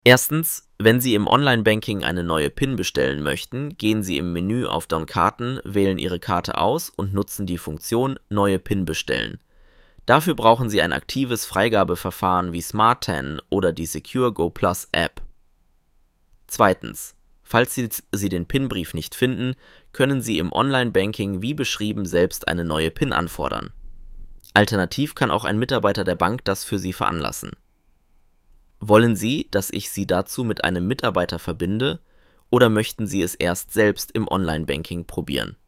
Erstens, wenn Sie im Online-Banking eine neue PIN bestellen möchten, gehen Sie im Menü auf Down-Karten, wählen Ihre Karte aus und nutzen die Funktion Neue PIN bestellen. Dafür brauchen Sie ein aktives Freigabeverfahren wie SmartTAN oder die Secure Go Plus App. Zweitens, falls Sie den PIN-Brief nicht finden, können Sie im Online-Banking wie beschrieben selbst eine neue PIN anfordern. Alternativ kann auch ein Mitarbeiter der Bank das für Sie veranlassen. Wollen Sie, dass ich Sie dazu mit einem Mitarbeiter verbinde, oder möchten Sie es erst selbst im Online-Banking probieren?